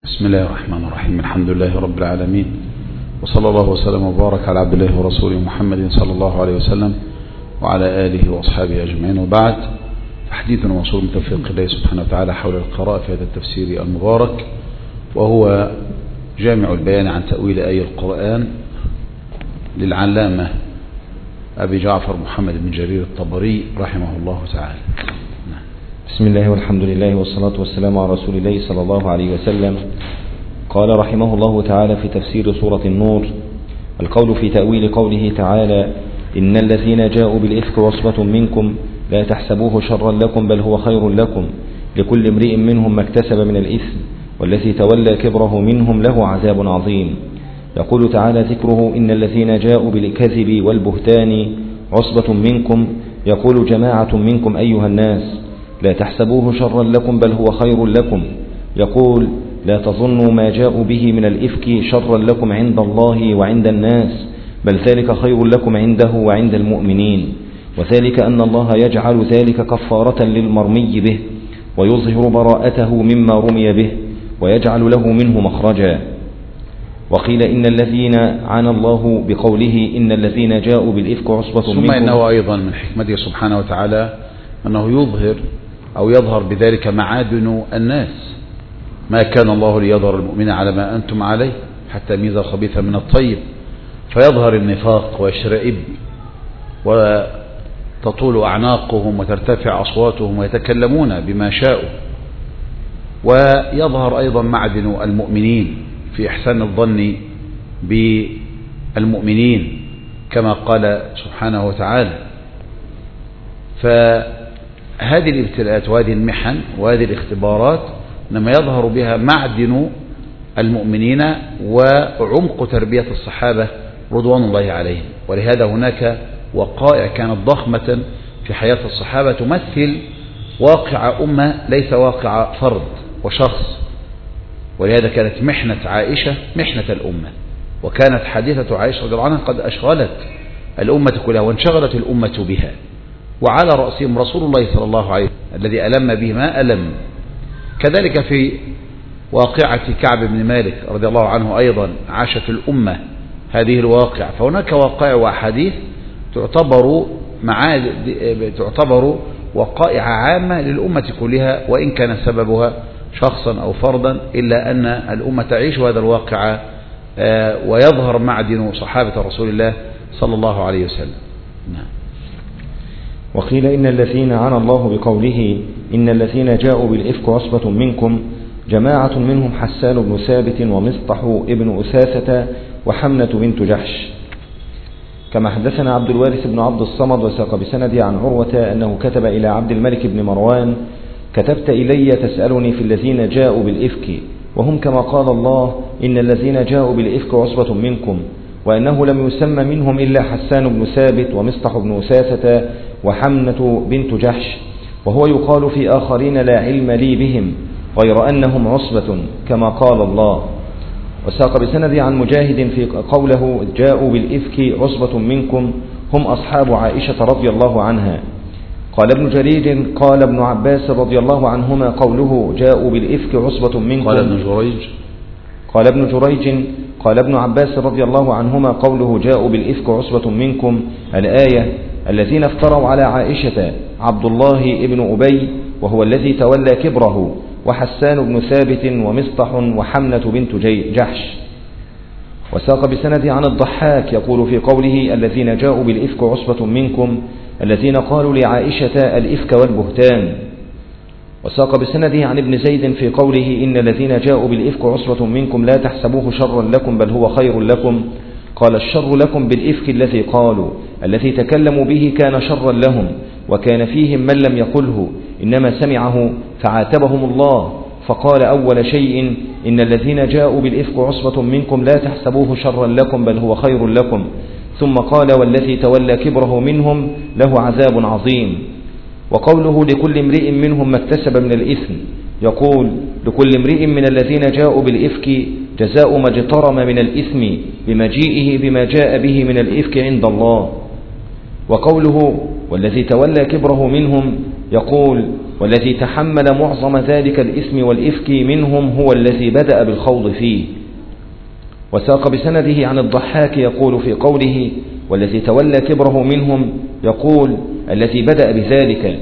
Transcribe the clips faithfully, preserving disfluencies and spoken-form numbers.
بسم الله الرحمن الرحيم. الحمد لله رب العالمين، وصلى الله وسلم وبارك على عبد الله ورسوله محمد صلى الله عليه وسلم وعلى آله وأصحابه أجمعين، وبعد. حديثنا موصول من توفيق الله سبحانه وتعالى حول القراءة في هذا التفسير المبارك، وهو جامع البيان عن تأويل آية القرآن للعلامة أبي جعفر محمد بن جرير الطبري رحمه الله تعالى. بسم الله والحمد لله والصلاة والسلام على رسول الله صلى الله عليه وسلم. قال رحمه الله تعالى في تفسير سورة النور: القول في تأويل قوله تعالى: إن الذين جاءوا بالإفك عصبة منكم لا تحسبوه شرا لكم بل هو خير لكم لكل امرئ منهم ما اكتسب من الإثم والذي تولى كبره منهم له عذاب عظيم. يقول تعالى ذكره: إن الذين جاءوا بالكذب والبهتان عصبة منكم، يقول جماعة منكم أيها الناس لا تحسبوه شرا لكم بل هو خير لكم، يقول لا تظنوا ما جاءوا به من الإفك شرا لكم عند الله وعند الناس، بل ذلك خير لكم عنده وعند المؤمنين، وذلك أن الله يجعل ذلك كفارة للمرمي به ويظهر براءته مما رمي به ويجعل له منه مخرجا. وقيل إن الذين عانى الله بقوله إن الذين جاءوا بالإفك عصبة منكم، ثم إنه أيضا من حكمته سبحانه وتعالى أنه يظهر أو يظهر بذلك معادن الناس. ما كان الله ليظهر المؤمن على ما أنتم عليه حتى يميز الخبيث من الطيب، فيظهر النفاق ويشرئب وتطول أعناقهم وترتفع أصواتهم ويتكلمون بما شاءوا. ويظهر أيضا معدن المؤمنين في إحسان الظن بالمؤمنين كما قال سبحانه وتعالى. فهذه الابتلاءات وهذه المحن وهذه الاختبارات إنما يظهر بها معدن المؤمنين وعمق تربية الصحابة رضوان الله عليهم. ولهذا هناك وقائع كانت ضخمة في حياة الصحابة تمثل واقع أمة ليس واقع فرد وشخص. ولهذا كانت محنة عائشة محنة الأمة، وكانت حادثة عائشة رضي الله عنها قد أشغلت الأمة كلها وانشغلت الأمة بها، وعلى رأسهم رسول الله صلى الله عليه وسلم الذي ألم به ما ألم. كذلك في واقعة كعب بن مالك رضي الله عنه أيضا عاشت الأمة هذه الواقع. فهناك واقع وأحاديث تعتبر معاد تعتبر وقائع عامة للأمة كلها، وإن كان سببها شخصا أو فردا، إلا أن الأمة تعيش هذا الواقع ويظهر معدن صحابة رسول الله صلى الله عليه وسلم. نعم. وقيل إن الذين عنى الله بقوله إن الذين جاءوا بالإفك عصبة منكم جماعة منهم حسان بن ثابت ومصطح ابن أثاثة وحمنة بنت جحش. كما حدثنا عبد الوارث بن عبد الصمد وساق بسنده عن عروة أنه كتب إلى عبد الملك بن مروان: كتبت إلي تسألني في الذين جاءوا بالإفك، وهم كما قال الله إن الذين جاءوا بالإفك عصبة منكم، وأنه لم يسمى منهم إلا حسان بن ثابت ومصطح بن أثاثة وحمنة بنت جحش، وهو يقال في آخرين لا علم لي بهم غير أنهم عصبة كما قال الله. وساق بسند عن مجاهد في قوله جاءوا بالإفك عصبة منكم هم أصحاب عائشة رضي الله عنها. قال ابن جرير قال ابن عباس رضي الله عنهما قوله جاءوا بالإفك عصبة منكم. قال ابن جريج قال ابن جريج قال ابن عباس رضي الله عنهما قوله جاءوا بالإفك عصبة منكم الآية: الذين افتروا على عائشة عبد الله ابن أبي وهو الذي تولى كبره، وحسان بن ثابت ومصطح وحمنة بنت جحش. وساق بسند عن الضحاك يقول في قوله الذين جاءوا بالإفك عصبة منكم الذين قالوا لعائشة الإفك والبهتان. وساق بسنده عن ابن زيد في قوله إن الذين جاءوا بالإفك عصبة منكم لا تحسبوه شرا لكم بل هو خير لكم، قال الشر لكم بالإفك الذي قالوا، الذي تكلموا به كان شرا لهم، وكان فيهم من لم يقله إنما سمعه فعاتبهم الله فقال أول شيء إن الذين جاءوا بالإفك عصبة منكم لا تحسبوه شرا لكم بل هو خير لكم، ثم قال والذي تولى كبره منهم له عذاب عظيم. وقوله لكل امرئ منهم ما اكتسب من الإثم، يقول لكل امرئ من الذين جاءوا بالإفك جزاء ما اجترم من الإثم بمجيئه بما جاء به من الإفك عند الله. وقوله والذي تولى كبره منهم، يقول والذي تحمل معظم ذلك الإثم والإفك منهم هو الذي بدأ بالخوض فيه. وساق بسنده عن الضحاك يقول في قوله والذي تولى كبره منهم يقول الذي بدأ بذلك.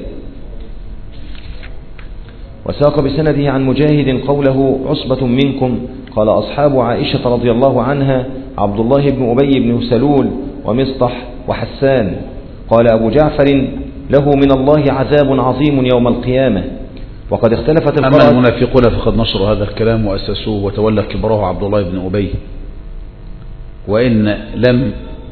وساق بسنده عن مجاهد قوله عصبة منكم قال أصحاب عائشة رضي الله عنها عبد الله بن أبي بن سلول ومصطح وحسان. قال أبو جعفر له من الله عذاب عظيم يوم القيامة. وقد اختلفت القراءة. أما المنافقون فقد نشروا هذا الكلام وأسسوه وتولى كبره عبد الله بن أبي، وإن لم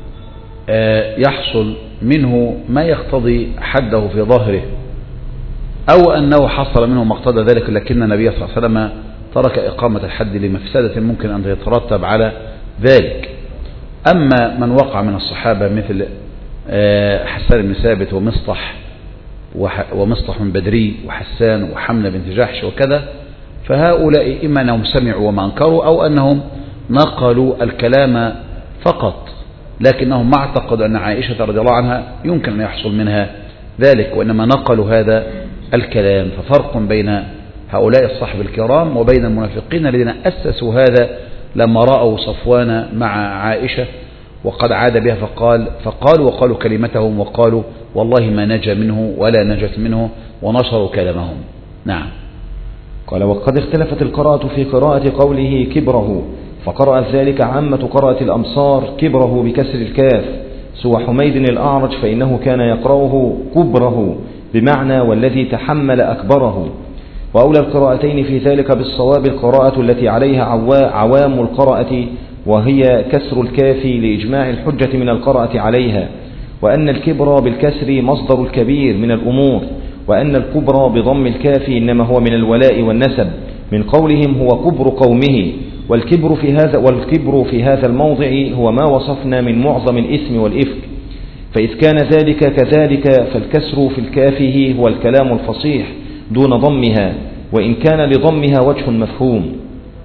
يحصل منه ما يقتضي حده في ظاهره أو أنه حصل منه ما اقتضى ذلك، لكن النبي صلى الله عليه وسلم ترك إقامة الحد لمفسدة ممكن أن يترتب على ذلك. أما من وقع من الصحابة مثل حسان بن ثابت ومصطح ومصطح بن بدري وحسان وحملة بنت جحش وكذا، فهؤلاء إما أنهم سمعوا وما أنكروا أو أنهم نقلوا الكلام فقط، لكنهم ما اعتقدوا أن عائشة رضي الله عنها يمكن أن يحصل منها ذلك، وإنما نقلوا هذا الكلام. ففرق بين هؤلاء الصحب الكرام وبين المنافقين الذين أسسوا هذا لما رأوا صفوان مع عائشة وقد عاد بها فقال فقالوا وقالوا كلمتهم وقالوا والله ما نجا منه ولا نجت منه ونشروا كلامهم. نعم. قال وقد اختلفت القراءة في قراءة قوله كبره، فقرأت ذلك عامة قراءة الأمصار كبره بكسر الكاف سوى حميد الأعرج فإنه كان يقرأه كبره بمعنى والذي تحمل أكبره. وأولى القراءتين في ذلك بالصواب القراءة التي عليها عوام القراءة وهي كسر الكاف لإجماع الحجة من القراءة عليها، وأن الكبر بالكسر مصدر الكبير من الأمور، وأن الكبر بضم الكاف إنما هو من الولاء والنسب من قولهم هو كبر قومه. والكبر في هذا والكبر في هذا الموضع هو ما وصفنا من معظم الإثم والإفك، فإذ كان ذلك كذلك فالكسر في الكافه هو الكلام الفصيح دون ضمها، وإن كان لضمها وجه مفهوم.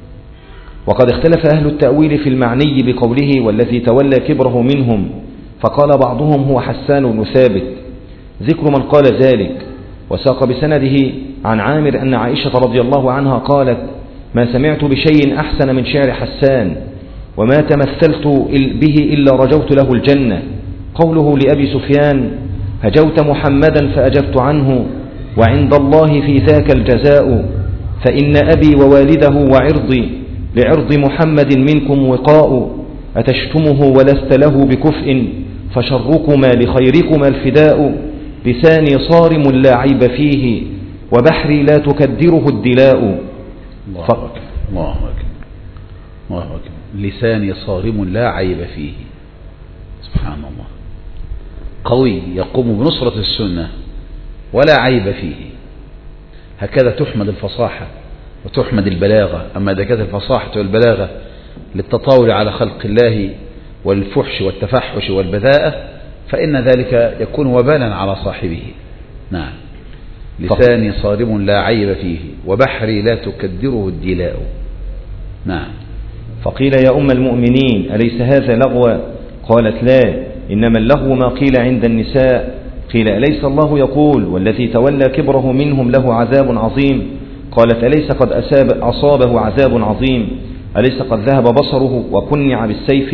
وقد اختلف أهل التأويل في المعني بقوله والذي تولى كبره منهم، فقال بعضهم هو حسان بن ثابت ذكر من قال ذلك. وساق بسنده عن عامر أن عائشة رضي الله عنها قالت ما سمعت بشيء أحسن من شعر حسان وما تمثلت به إلا رجوت له الجنة. قوله لأبي سفيان هجوت محمدا فأجبت عنه وعند الله في ذاك الجزاء، فإن أبي ووالده وعرضي لعرض محمد منكم وقاء، أتشتمه ولست له بكفء فشركما لخيركما الفداء، لساني صارم لا عيب فيه وبحري لا تكدره الدلاء. الله أكبر الله أكبر الله أكبر. لساني صارم لا عيب فيه. سبحان الله. قوي يقوم بنصرة السنة ولا عيب فيه. هكذا تحمد الفصاحة وتحمد البلاغة. أما إذا كانت الفصاحة والبلاغة للتطاول على خلق الله والفحش والتفحش والبذاءة فإن ذلك يكون وبالا على صاحبه. نعم. لساني صارم لا عيب فيه وبحري لا تكدره الدلاء. نعم. فقيل يا أم المؤمنين أليس هذا لغو؟ قالت لا، إنما اللغو ما قيل عند النساء. قيل أليس الله يقول والذي تولى كبره منهم له عذاب عظيم؟ قالت أليس قد أساب أصابه عذاب عظيم؟ أليس قد ذهب بصره وكنع بالسيف؟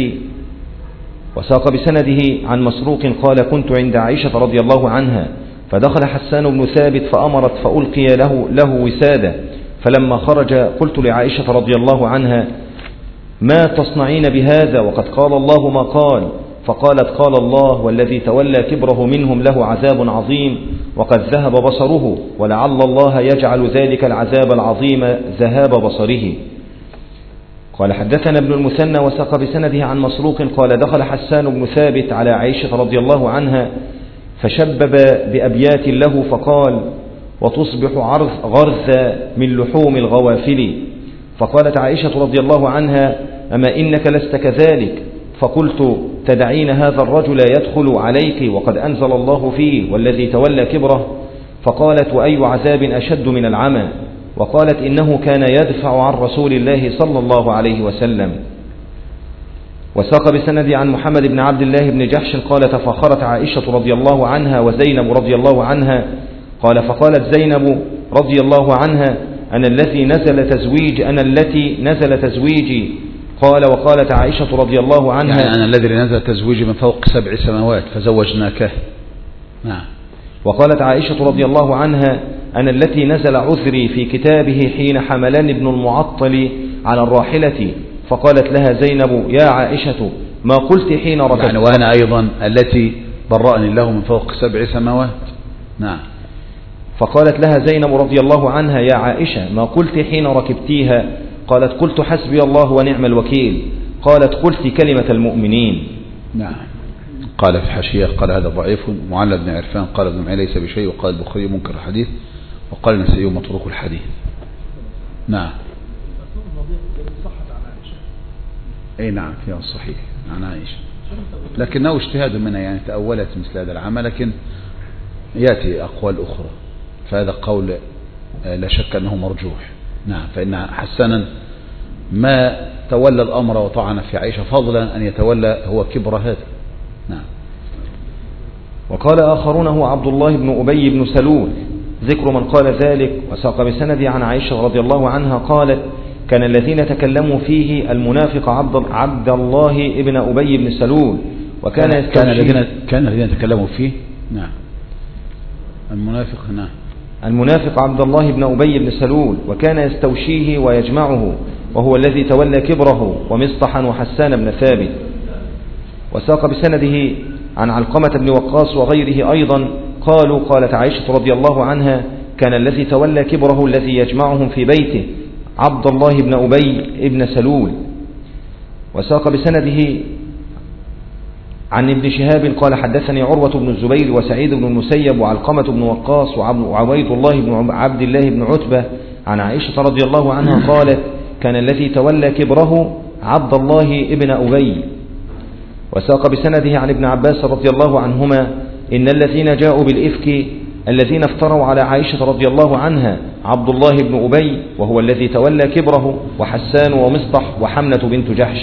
وساق بسنده عن مسروق قال كنت عند عائشة رضي الله عنها فدخل حسان بن ثابت فأمرت فألقي له, له وسادة، فلما خرج قلت لعائشة رضي الله عنها ما تصنعين بهذا وقد قال الله ما قال؟ فقالت قال الله والذي تولى كبره منهم له عذاب عظيم وقد ذهب بصره ولعل الله يجعل ذلك العذاب العظيم ذهاب بصره. قال حدثنا ابن المثنى وساق بسنده عن مسروق قال دخل حسان بن ثابت على عائشة رضي الله عنها فشبب بأبيات له فقال وتصبح غرث من لحوم الغوافل. فقالت عائشة رضي الله عنها أما إنك لست كذلك؟ فقلت تدعين هذا الرجل يدخل عليك وقد أنزل الله فيه والذي تولى كبره؟ فقالت وأي عذاب أشد من العمى؟ وقالت إنه كان يدفع عن رسول الله صلى الله عليه وسلم. وساق بسند عن محمد بن عبد الله بن جحش قال تفاخرت عائشة رضي الله عنها وزينب رضي الله عنها قال فقالت زينب رضي الله عنها أنا التي نزل تزويج أنا التي نزل تزويجي. قال وقالت عائشة رضي الله عنها يعني أنا الذي نزل تزويجي من فوق سبع سماوات فزوجناكه. نعم. وقالت عائشة رضي الله عنها أنا التي نزل عذري في كتابه حين حملني ابن المعطل على الراحلة. فقالت لها زينب يا عائشة ما قلت حين ركبت يعني وأنا أيضا التي برأني الله من فوق سبع سماوات. نعم. فقالت لها زينب رضي الله عنها يا عائشة ما قلت حين ركبتيها؟ قالت قلت حسبي الله ونعم الوكيل. قالت قلت كلمة المؤمنين. نعم. قال في حاشية قال هذا ضعيف. معل بن عرفان قال ابن معين ليس بشيء. وقال البخاري منكر الحديث. وقال النسائي متروك الحديث. نعم. اي نعم فيها الصحيح عن عائشة لكنه اجتهاد منها يعني تأولت مثل هذا العمل لكن يأتي أقوال أخرى فهذا قول لا شك أنه مرجوح. نعم. فإن حسنا ما تولى الأمر وطعن في عائشة فضلا أن يتولى هو كبر هذا. نعم. وقال آخرون هو عبد الله بن أبي بن سلول ذكر من قال ذلك. وساق بسند عن عائشة رضي الله عنها قالت كان الذين تكلموا فيه المنافق عبد, عبد الله ابن أبي بن سلول وكان كان الذين كان الذين تكلموا فيه. نعم. المنافق. نعم. المنافق عبد الله بن أبي بن سلول وكان يستوشيه ويجمعه وهو الذي تولى كبره ومصطحا وحسان بن ثابت. وساق بسنده عن علقمة بن وقاص وغيره أيضا قالوا قالت عائشة رضي الله عنها كان الذي تولى كبره الذي يجمعهم في بيته عبد الله بن أبي بن سلول. وساق بسنده عن ابن شهاب قال حدثني عروة بن الزبير وسعيد بن المسيب وعلقمة بن وقاص وعبيد الله بن عبد الله بن عتبة عن عائشة رضي الله عنها قالت كان الذي تولى كبره عبد الله بن أبي. وساق بسنده عن ابن عباس رضي الله عنهما إن الذين جاءوا بالإفك الذين افتروا على عائشة رضي الله عنها عبد الله بن أبي وهو الذي تولى كبره وحسان ومصطح وحمنة بنت جحش.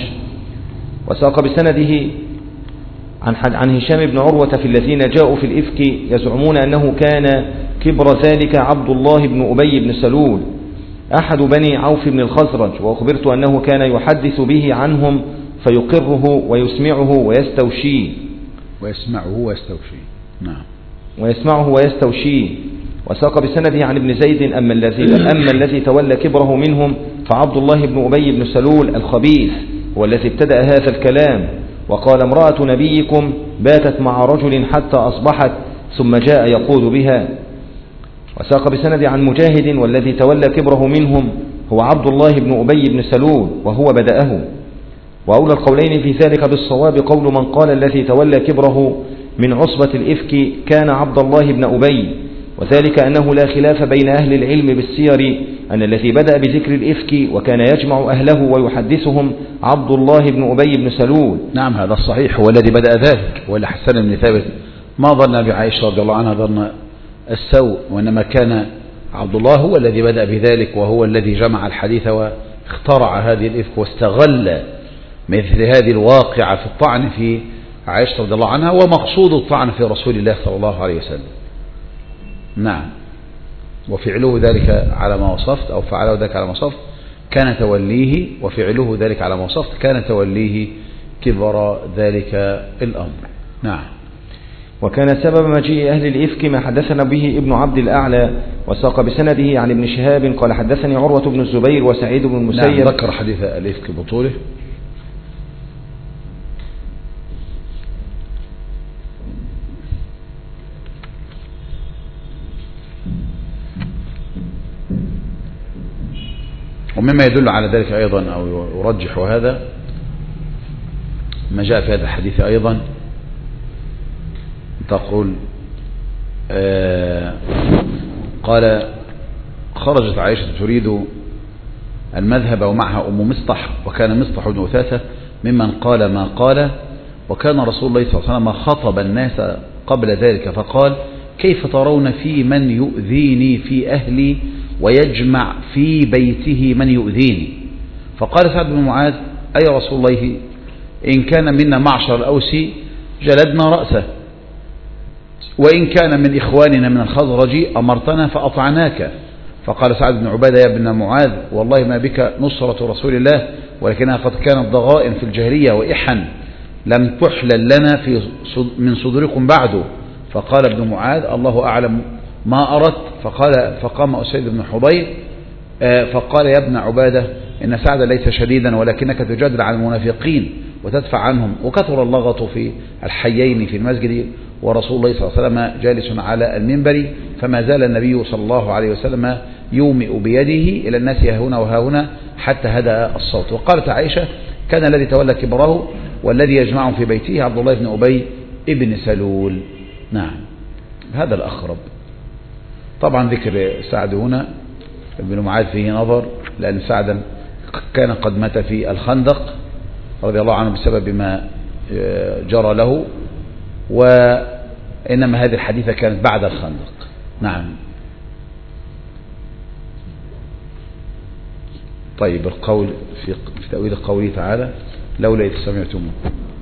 وساق بسنده عن عن هشام بن عروة في الذين جاءوا في الإفك يزعمون أنه كان كبر ذلك عبد الله بن أبي بن سلول أحد بني عوف بن الخزرج وأخبرت أنه كان يحدث به عنهم فيقره ويسمعه ويستوشيه ويسمعه ويستوشيه. نعم. ويسمعه ويستوشيه. وساق بسنده عن ابن زيد أما الذي أما الذي تولى كبره منهم فعبد الله بن أبي بن سلول الخبيث هو الذي ابتدأ هذا الكلام. وقال امرأة نبيكم باتت مع رجل حتى أصبحت ثم جاء يقود بها. وساق بسند عن مجاهد والذي تولى كبره منهم هو عبد الله بن أبي بن سلول وهو بدأه. وأولى القولين في ذلك بالصواب قول من قال الذي تولى كبره من عصبة الإفك كان عبد الله بن أبي وذلك أنه لا خلاف بين أهل العلم بالسير أن الذي بدأ بذكر الإفك وكان يجمع أهله ويحدثهم عبد الله بن أبي بن سلول. نعم هذا الصحيح هو الذي بدأ ذلك ولا حسن بن ثابت ما ظن بعائشة رضي الله عنها ظن السوء وإنما كان عبد الله هو الذي بدأ بذلك وهو الذي جمع الحديث واخترع هذه الإفك واستغل مثل هذه الواقعة في الطعن في عائشة رضي الله عنها ومقصود الطعن في رسول الله صلى الله عليه وسلم. نعم. وفعله ذلك على ما وصفت أو فعله ذلك على ما وصفت كان توليه وفعله ذلك على ما وصفت كان توليه كبر ذلك الأمر. نعم. وكان سبب مجيء أهل الإفك ما حدثنا به ابن عبد الأعلى وساق بسنده عن ابن شهاب قال حدثني عروة بن الزبير وسعيد بن المسيب. نعم ذكر حديث الإفك بطوله. ومما يدل على ذلك أيضا أو يرجح هذا ما جاء في هذا الحديث أيضا تقول آه قال خرجت عائشة تريد المذهب ومعها أم مصطح وكان مصطح بن أثاثة ممن قال ما قال وكان رسول الله صلى الله عليه وسلم خطب الناس قبل ذلك فقال كيف ترون في من يؤذيني في أهلي ويجمع في بيته من يؤذيني فقال سعد بن معاذ أي رسول الله إن كان منا معشر الأوس جلدنا رأسه وإن كان من إخواننا من الخزرج أمرتنا فأطعناك. فقال سعد بن عبادة يا ابن معاذ والله ما بك نصرة رسول الله ولكنها قد كانت ضغائن في الجاهلية وإحن لم تحلل لنا في من صدوركم بعد. فقال ابن معاذ الله أعلم ما أردت. فقال فقام أسيد بن حضير فقال يا ابن عبادة إن سعد ليس شديدا ولكنك تجادل عن المنافقين وتدفع عنهم. وكثر اللغط في الحيين في المسجد ورسول الله صلى الله عليه وسلم جالس على المنبر فما زال النبي صلى الله عليه وسلم يومئ بيده إلى الناس هنا وهنا حتى هدأ الصوت. وقالت عائشة كان الذي تولى كبره والذي يجمعهم في بيته عبد الله بن أبي ابن سلول. نعم هذا الأخرب. طبعا ذكر سعد هنا ابن معاذ فيه نظر لأن سعدا كان قد مات في الخندق رضي الله عنه بسبب ما جرى له وإنما هذه الحديثة كانت بعد الخندق. نعم. طيب القول في تأويل قوله تعالى لولا إذ سمعتموه.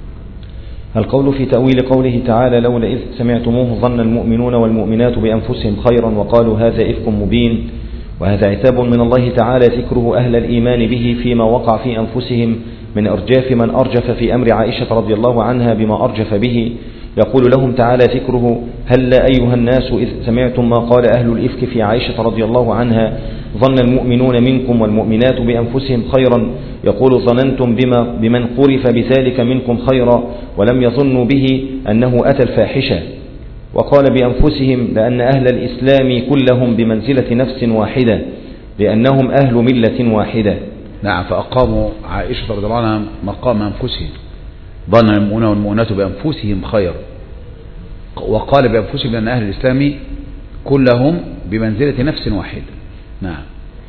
القول في تأويل قوله تعالى لولا إذ سمعتموه ظن المؤمنون والمؤمنات بأنفسهم خيرا وقالوا هذا إفك مبين. وهذا عتاب من الله تعالى ذكره أهل الإيمان به فيما وقع في أنفسهم من إرجاف من أرجف في أمر عائشة رضي الله عنها بما أرجف به. يقول لهم تعالى ذكره هل أيها الناس إذ سمعتم ما قال أهل الإفك في عائشة رضي الله عنها ظن المؤمنون منكم والمؤمنات بأنفسهم خيرا يقول ظننتم بما بمن قرف بذلك منكم خيرا ولم يظنوا به أنه أتى الفاحشة. وقال بأنفسهم لأن أهل الإسلام كلهم بمنزلة نفس واحدة لأنهم أهل ملة واحدة. نعم فأقاموا عائشة رضي الله عنها مقام أنفسهم ظن المؤمنون والمؤمنات بأنفسهم خير وقال بأنفسهم لأن أهل الإسلام كلهم بمنزلة نفس واحدة. نعم.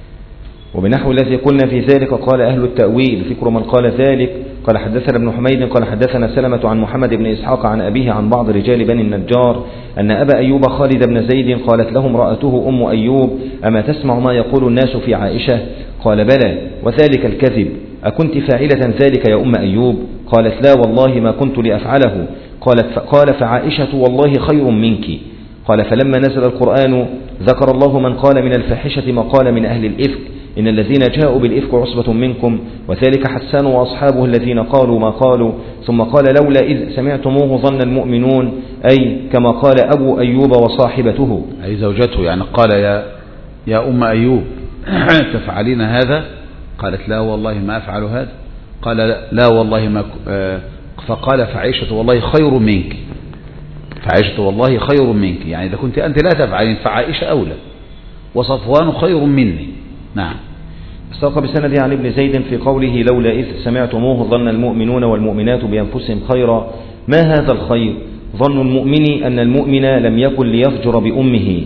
وبنحو الذي قلنا في ذلك قال أهل التأويل ذكر من قال ذلك قال حدثنا ابن حميد قال حدثنا سلمة عن محمد بن إسحاق عن أبيه عن بعض رجال بني النجار أن أبا أيوب خالد بن زيد قالت له امرأته أم أيوب أما تسمع ما يقول الناس في عائشة قال بلى وذلك الكذب أكنت فاعلة ذلك يا أم أيوب قالت لا والله ما كنت لأفعله قالت قال فعائشة والله خير منك قال فلما نزل القرآن ذكر الله من قال من الفاحشة ما قال من أهل الإفك إن الذين جاءوا بالإفك عصبة منكم وذلك حسان وأصحابه الذين قالوا ما قالوا ثم قال لولا إذ سمعتموه ظن المؤمنون أي كما قال أبو أيوب وصاحبته أي زوجته يعني قال يا يا أم أيوب تفعلين هذا قالت لا والله ما أفعل هذا قال لا والله ما فقال فعائشة والله خير منك فعائشة والله خير منك يعني إذا كنت أنت لا تفعلين فعائشة أولى وصفوان خير مني. نعم. ساق بسند عن ابن زيد في قوله لولا إذ سمعتموه ظن المؤمنون والمؤمنات بأنفسهم خيرا ما هذا الخير ظن المؤمن أن المؤمن لم يكن ليفجر بأمه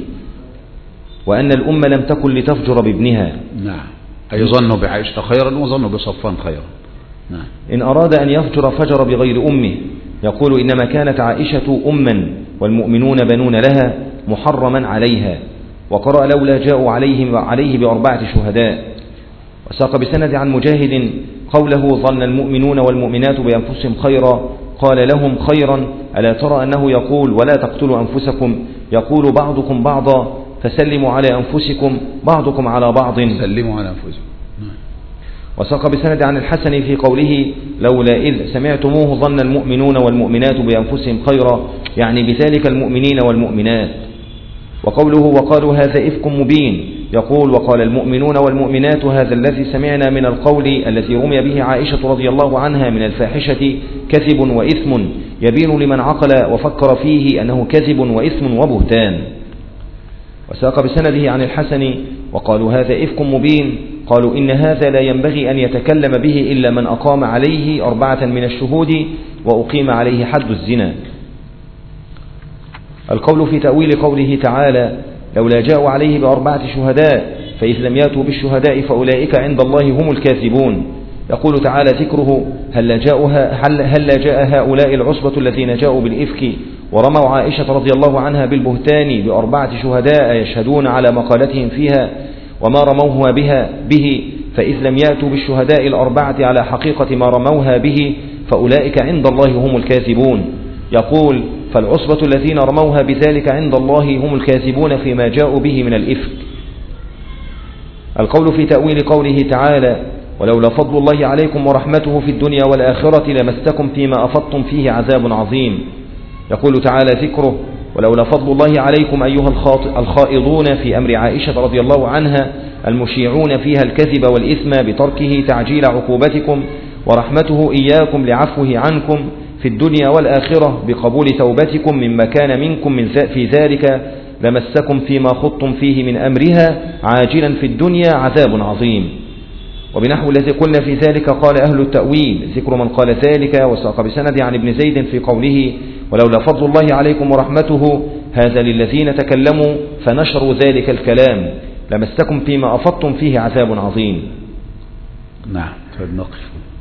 وأن الأم لم تكن لتفجر بابنها. نعم أي ظنوا بعائشة خيرا وظنوا بصفوان خيرا. نعم. إن أراد أن يفجر فجر بغير أمه يقول إنما كانت عائشة أما والمؤمنون بنون لها محرما عليها. وقرأ لولا جاءوا عليه, عليه بأربعة شهداء. وساق بسند عن مجاهد قوله ظن المؤمنون والمؤمنات بأنفسهم خيرا قال لهم خيرا ألا ترى أنه يقول ولا تقتلوا أنفسكم يقول بعضكم بعضا فسلموا على أنفسكم بعضكم على بعض سلموا على أنفسكم. وساق بسند عن الحسن في قوله لولا إذ سمعتموه ظن المؤمنون والمؤمنات بأنفسهم خيرا يعني بذلك المؤمنين والمؤمنات. وقوله وقالوا هذا إفك مبين يقول وقال المؤمنون والمؤمنات هذا الذي سمعنا من القول الذي رمي به عائشة رضي الله عنها من الفاحشة كذب وإثم يبين لمن عقل وفكر فيه أنه كذب وإثم وبهتان. وساق بسنده عن الحسن وقالوا هذا إفك مبين قالوا إن هذا لا ينبغي أن يتكلم به إلا من أقام عليه أربعة من الشهود وأقيم عليه حد الزنا. القول في تأويل قوله تعالى لولا جاءوا عليه بأربعة شهداء فإذ لم يأتوا بالشهداء فأولئك عند الله هم الكاذبون. يقول تعالى ذكره هل جاء, هل هل جاء هؤلاء العصبة الذين جاءوا بالإفك ورموا عائشة رضي الله عنها بالبهتان بأربعة شهداء يشهدون على مقالتهم فيها وما رموها بها به فإذ لم يأتوا بالشهداء الأربعة على حقيقة ما رموها به فأولئك عند الله هم الكاذبون. يقول فالعصبة الذين رموها بذلك عند الله هم الكاذبون فيما جاءوا به من الإفك. القول في تأويل قوله تعالى ولولا فضل الله عليكم ورحمته في الدنيا والآخرة لمستكم فيما أفضتم فيه عذاب عظيم. يقول تعالى ذكره ولولا فضل الله عليكم أيها الخائضون في أمر عائشة رضي الله عنها المشيعون فيها الكذب والإثم بتركه تعجيل عقوبتكم ورحمته إياكم لعفوه عنكم في الدنيا والآخرة بقبول توبتكم مما كان منكم من في ذلك لمسكم فيما خضتم فيه من أمرها عاجلا في الدنيا عذاب عظيم. وبنحو الذي قلنا في ذلك قال أهل التأويل ذكر من قال ذلك وساق بسند عن ابن زيد في قوله ولولا فضل الله عليكم ورحمته هذا للذين تكلموا فنشروا ذلك الكلام لمسكم فيما أفضتم فيه عذاب عظيم. نعم. طيب نقف.